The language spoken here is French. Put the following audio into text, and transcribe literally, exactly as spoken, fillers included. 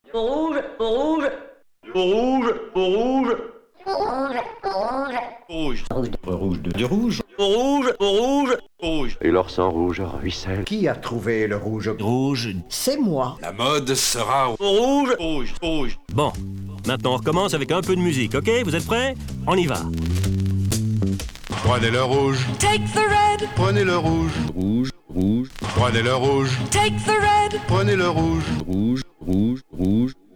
rouge, rouge, rouge, rouge, rouge, rouge, Rouge, rouge, de, du rouge. rouge, rouge, rouge. Et leur sang rouge ruisselle. Qui a trouvé le rouge? Rouge. C'est moi. La mode sera Rouge, rouge, rouge. Bon, maintenant on recommence avec un peu de musique, ok? Vous êtes prêts? On y va. Prenez le rouge. Take the red. Prenez le rouge. Rouge, rouge, Prenez le rouge. Take the red. Prenez le rouge. rouge, rouge, rouge.